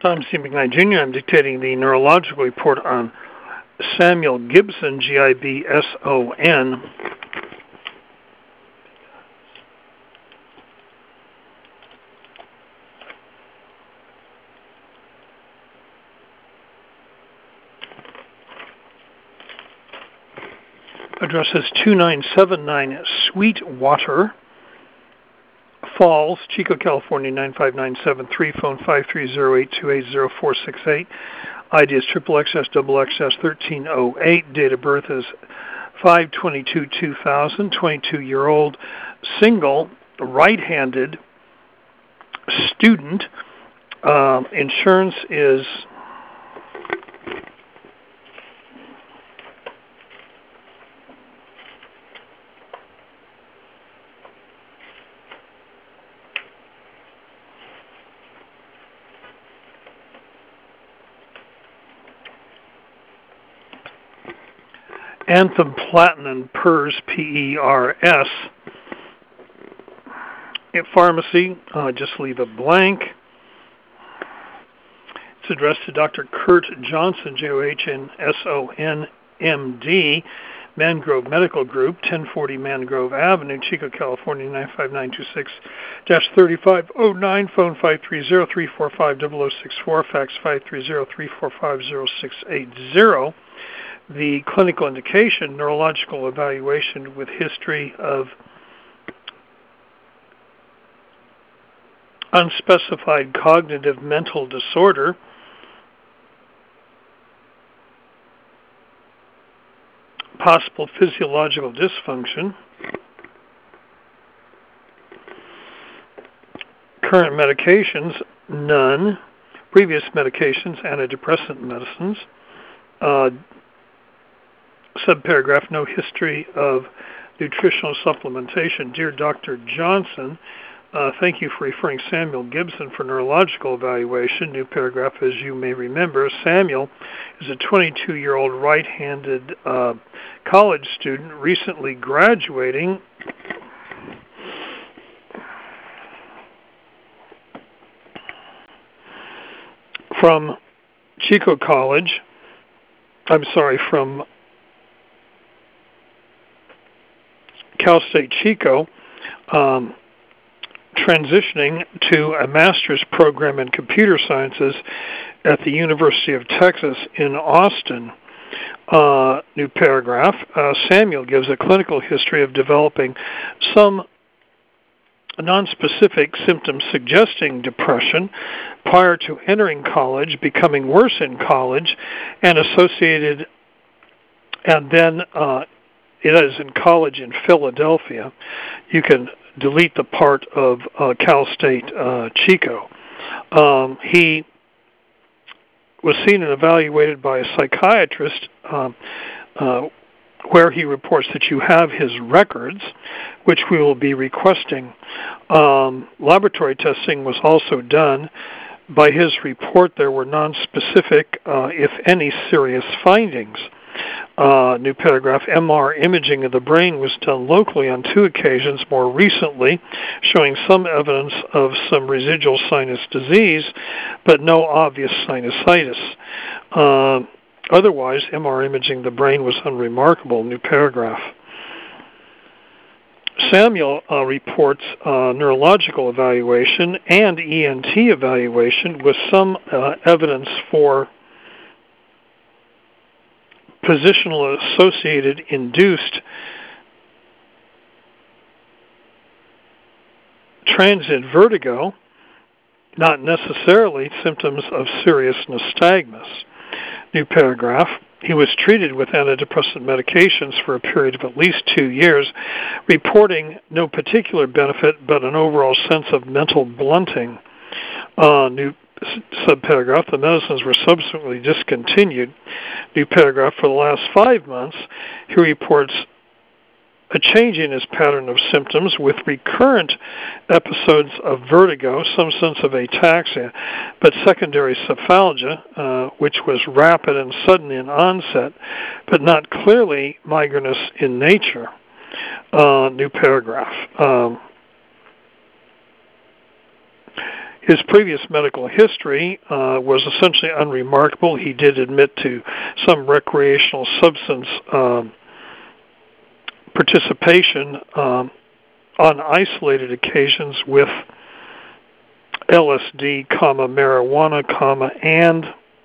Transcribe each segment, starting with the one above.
Tom C. McKnight Jr. I'm dictating the neurological report on Samuel Gibson, Gibson. Address is 2979 Sweetwater Falls, Chico, California 95973. Phone 530-828-0468. ID is XXXXS1308. Date of birth is 5/22/2000. 22-year-old, single, right-handed student. Insurance is Anthem Platinum PERS, PERS. At pharmacy, just leave it blank. It's addressed to Dr. Kurt Johnson, JOHNSON, MD, Mangrove Medical Group, 1040 Mangrove Avenue, Chico, California 95926-3509. Phone 530-345-0064. Fax 530-345-0680. The clinical indication, neurological evaluation with history of unspecified cognitive mental disorder, possible physiological dysfunction, current medications, none, previous medications, antidepressant medicines, subparagraph, no history of nutritional supplementation. Dear Dr. Johnson, thank you for referring Samuel Gibson for neurological evaluation. New paragraph, as you may remember, Samuel is a 22-year-old right-handed college student recently graduating from Chico College. From Cal State Chico, transitioning to a master's program in computer sciences at the University of Texas in Austin. New paragraph, Samuel gives a clinical history of developing some nonspecific symptoms suggesting depression prior to entering college, becoming worse in college, and then it is in college in Philadelphia. You can delete the part of Cal State Chico. He was seen and evaluated by a psychiatrist where he reports that you have his records, which we will be requesting. Laboratory testing was also done. By his report, there were nonspecific, if any, serious findings. New paragraph, MR imaging of the brain was done locally on 2 occasions more recently, showing some evidence of some residual sinus disease, but no obvious sinusitis. Otherwise, MR imaging of the brain was unremarkable. New paragraph. Samuel reports neurological evaluation and ENT evaluation with some evidence for positional associated induced transient vertigo, not necessarily symptoms of serious nystagmus. New paragraph. He was treated with antidepressant medications for a period of at least 2 years, reporting no particular benefit but an overall sense of mental blunting. New subparagraph, the medicines were subsequently discontinued. New paragraph, for the last 5 months, he reports a change in his pattern of symptoms with recurrent episodes of vertigo, some sense of ataxia, but secondary cephalgia, which was rapid and sudden in onset, but not clearly migrainous in nature. New paragraph. His previous medical history was essentially unremarkable. He did admit to some recreational substance participation on isolated occasions with LSD, marijuana, and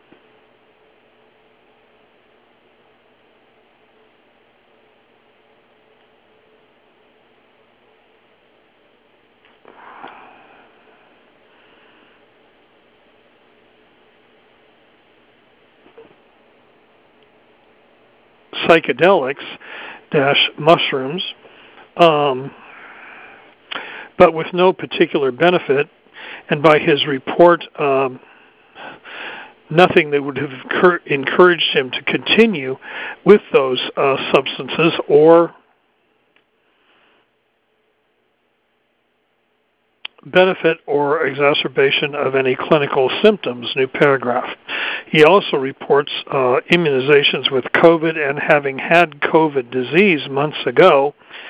psychedelics - mushrooms, but with no particular benefit, and by his report, nothing that would have encouraged him to continue with those substances or benefit or exacerbation of any clinical symptoms. New paragraph. He also reports immunizations with COVID and having had COVID disease months ago.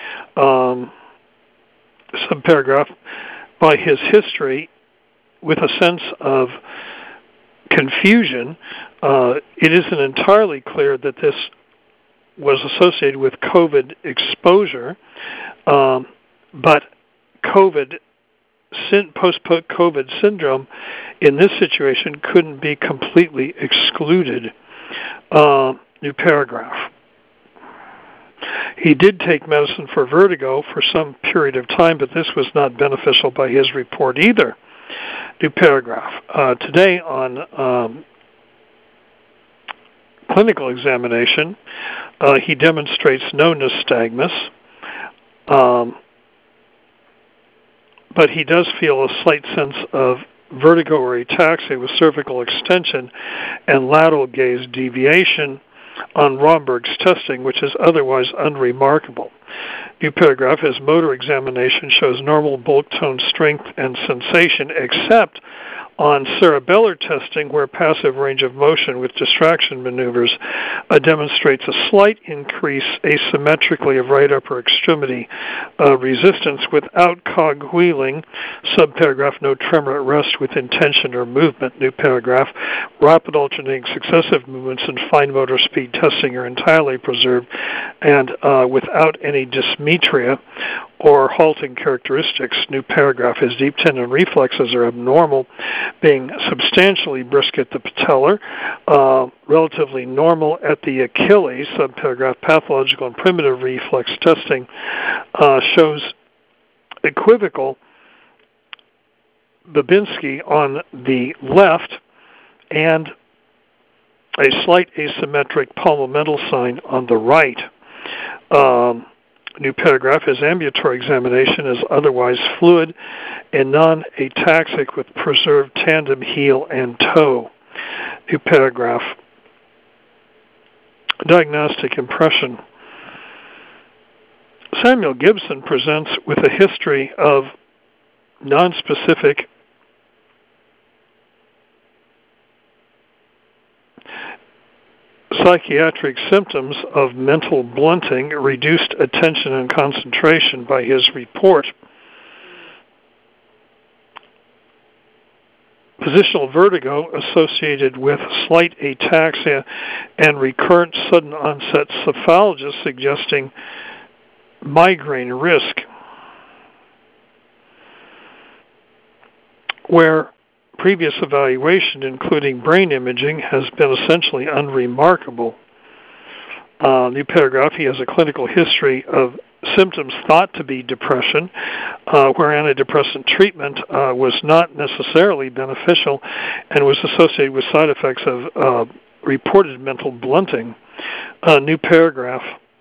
Subparagraph. By his history, with a sense of confusion, it isn't entirely clear that this was associated with COVID exposure, but post-COVID syndrome in this situation couldn't be completely excluded. New paragraph. He did take medicine for vertigo for some period of time, but this was not beneficial by his report either. New paragraph. Today on clinical examination, he demonstrates no nystagmus, but he does feel a slight sense of vertigo or ataxia with cervical extension and lateral gaze deviation on Romberg's testing, which is otherwise unremarkable. New paragraph. His motor examination shows normal bulk tone strength and sensation, except on cerebellar testing, where passive range of motion with distraction maneuvers demonstrates a slight increase asymmetrically of right upper extremity resistance without cogwheeling. Subparagraph. No tremor at rest with intention or movement. New paragraph. Rapid alternating successive movements and fine motor speed testing are entirely preserved and without any dysmetria or halting characteristics. New paragraph. His deep tendon reflexes are abnormal, being substantially brisk at the patellar, relatively normal at the Achilles. Subparagraph. Pathological and primitive reflex testing shows equivocal Babinski on the left and a slight asymmetric palmamental sign on the right. New paragraph. His ambulatory examination is otherwise fluid and non-ataxic with preserved tandem heel and toe. New paragraph. Diagnostic impression. Samuel Gibson presents with a history of nonspecific psychiatric symptoms of mental blunting, reduced attention and concentration by his report. Positional vertigo associated with slight ataxia and recurrent sudden onset cephalgia suggesting migraine risk, where previous evaluation, including brain imaging, has been essentially unremarkable. New paragraph. He has a clinical history of symptoms thought to be depression, where antidepressant treatment was not necessarily beneficial and was associated with side effects of reported mental blunting. New paragraph.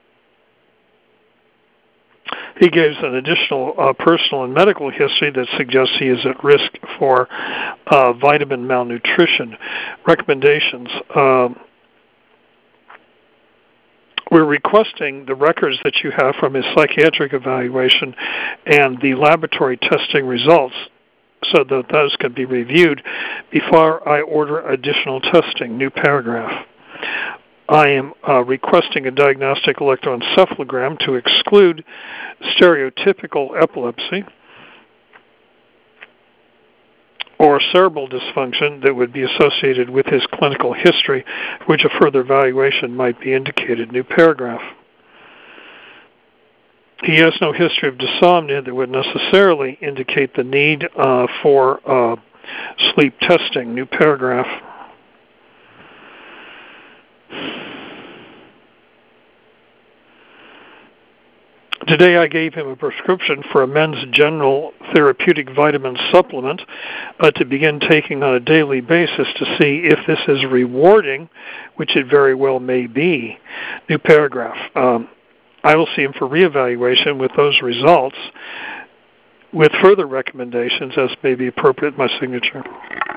He gives an additional personal and medical history that suggests he is at risk for vitamin malnutrition. Recommendations. We're requesting the records that you have from his psychiatric evaluation and the laboratory testing results so that those can be reviewed before I order additional testing. New paragraph. I am requesting a diagnostic electroencephalogram to exclude stereotypical epilepsy or cerebral dysfunction that would be associated with his clinical history, which a further evaluation might be indicated. New paragraph. He has no history of dysomnia that would necessarily indicate the need for sleep testing. New paragraph. Today I gave him a prescription for a men's general therapeutic vitamin supplement to begin taking on a daily basis to see if this is rewarding, which it very well may be. New paragraph. I will see him for reevaluation with those results, with further recommendations as may be appropriate in my signature.